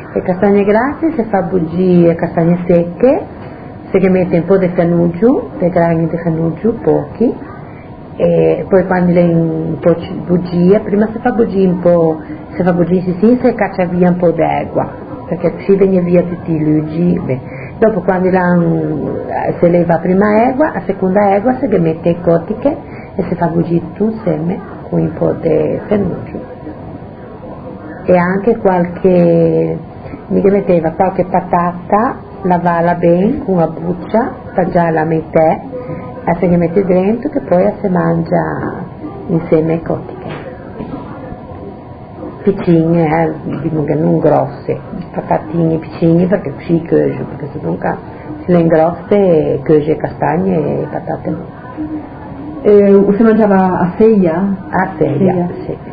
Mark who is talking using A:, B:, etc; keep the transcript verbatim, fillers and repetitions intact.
A: Le castagne grasse si fa bugie le castagne secche, si mette un po' di fenugio, dei grani di fenugio, pochi, e poi quando le un po' bugie, prima si fa bugie un po', si fa bugie sì sì, si caccia via un po' d'acqua, perché si viene via tutti i lugi, beh. Dopo quando la, si leva prima acqua, a seconda acqua si mette cotiche e si fa bugie tutto insieme con un po' di fenugio. E anche qualche, mi metteva qualche patata, lavarla bene con una buccia, tagliarla a metà, e si mette dentro che poi si mangia insieme ai cotiche. Piccine, eh, dico che non grosse, patatine piccine perché così cuocio, perché se non se le ingrosse cuoce castagne e patate no.
B: Eh, si mangiava a seia?
A: A seia, sì.